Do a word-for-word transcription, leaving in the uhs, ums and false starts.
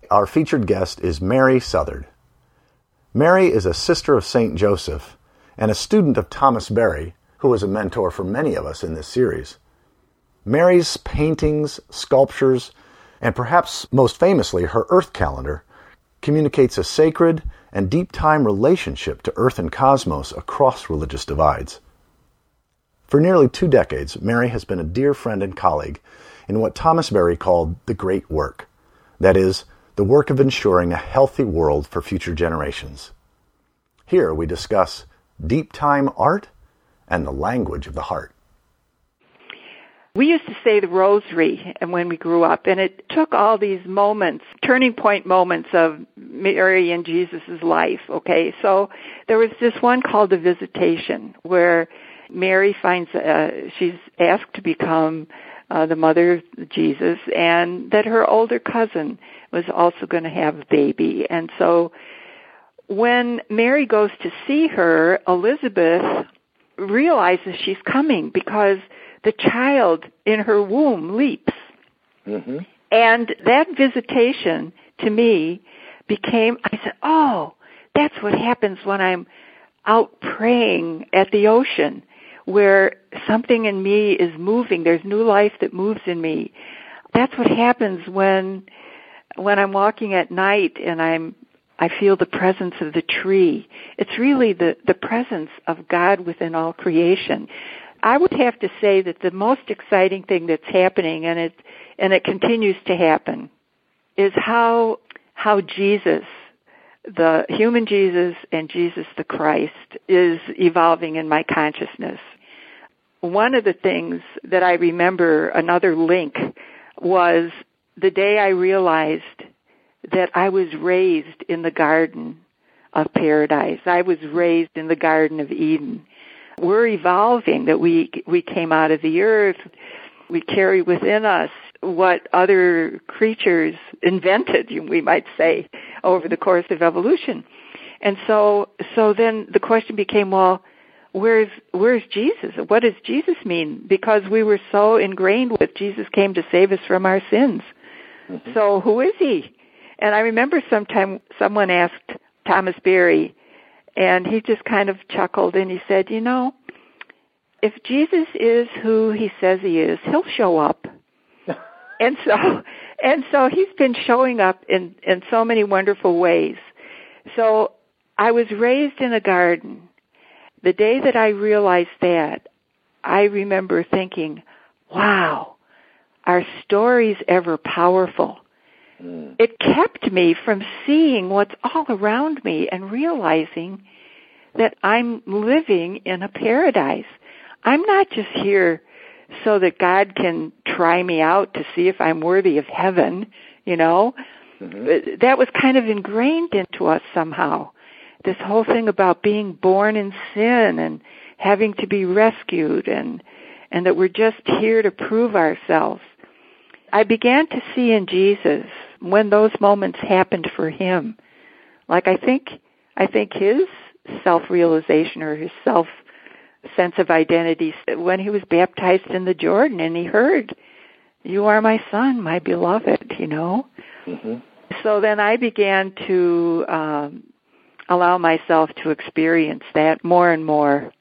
our featured guest is Mary Southard. Mary is a sister of Saint Joseph and a student of Thomas Berry, who was a mentor for many of us in this series. Mary's paintings, sculptures, and perhaps most famously her earth calendar communicates a sacred and deep-time relationship to earth and cosmos across religious divides. For nearly two decades, Mary has been a dear friend and colleague in what Thomas Berry called the Great Work, that is, the work of ensuring a healthy world for future generations. Here we discuss deep-time art and the language of the heart. We used to say the rosary and when we grew up, and it took all these moments, turning point moments of Mary and Jesus' life, okay? So there was this one called the Visitation, where Mary finds, uh, she's asked to become uh, the mother of Jesus, and that her older cousin was also going to have a baby. And so when Mary goes to see her, Elizabeth realizes she's coming because the child in her womb leaps. Mm-hmm. And that visitation, to me, became, I said, oh, that's what happens when I'm out praying at the ocean, where something in me is moving. There's new life that moves in me. That's what happens when when I'm walking at night and I'm I feel the presence of the tree. It's really the, the presence of God within all creation. I would have to say that the most exciting thing that's happening, and it and it continues to happen, is how how Jesus, the human Jesus and Jesus the Christ, is evolving in my consciousness. One of the things that I remember, another link, was the day I realized that I was raised in the Garden of Paradise. I was raised in the Garden of Eden. We're evolving, that we we came out of the earth. We carry within us what other creatures invented, we might say, over the course of evolution. And so so then the question became, well, where's where's Jesus? What does Jesus mean? Because we were so ingrained with Jesus came to save us from our sins. Mm-hmm. So who is he? And I remember sometime someone asked Thomas Berry, and he just kind of chuckled and he said, you know, if Jesus is who he says he is, he'll show up. and so and so he's been showing up in, in so many wonderful ways. So I was raised in a garden. The day that I realized that, I remember thinking, wow, are stories ever powerful? Mm. It kept me from seeing what's all around me and realizing that I'm living in a paradise. I'm not just here so that God can try me out to see if I'm worthy of heaven, you know. Mm-hmm. That was kind of ingrained into us somehow. This whole thing about being born in sin and having to be rescued, and and that we're just here to prove ourselves. I began to see in Jesus, when those moments happened for him, like I think I think his self-realization or his self sense of identity, when he was baptized in the Jordan and he heard, you are my son, my beloved, you know. Mm-hmm. So then I began to um, allow myself to experience that more and more.